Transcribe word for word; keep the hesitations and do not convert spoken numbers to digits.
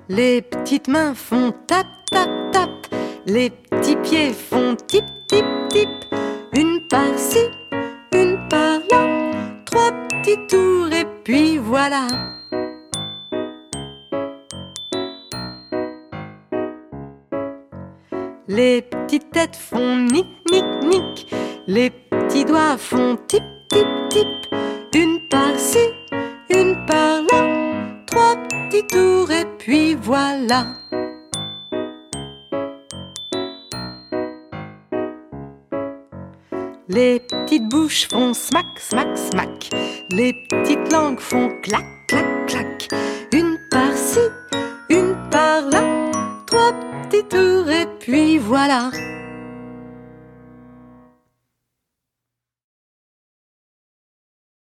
Les petites mains font tap, tap, tap. Les petits pieds font tip, tip, tip. Une par-ci, une par-là. Trois petits tours et puis voilà. Les petites têtes font nick, nick, nick. Les petits doigts font tip, tip, tip. Une par-ci, une par-là. Trois petits tours et puis voilà. Les petites bouches font smack, smack, smack. Les petites langues font clac, clac, clac. Une par-ci, une par-là. Trois petits tours et puis voilà.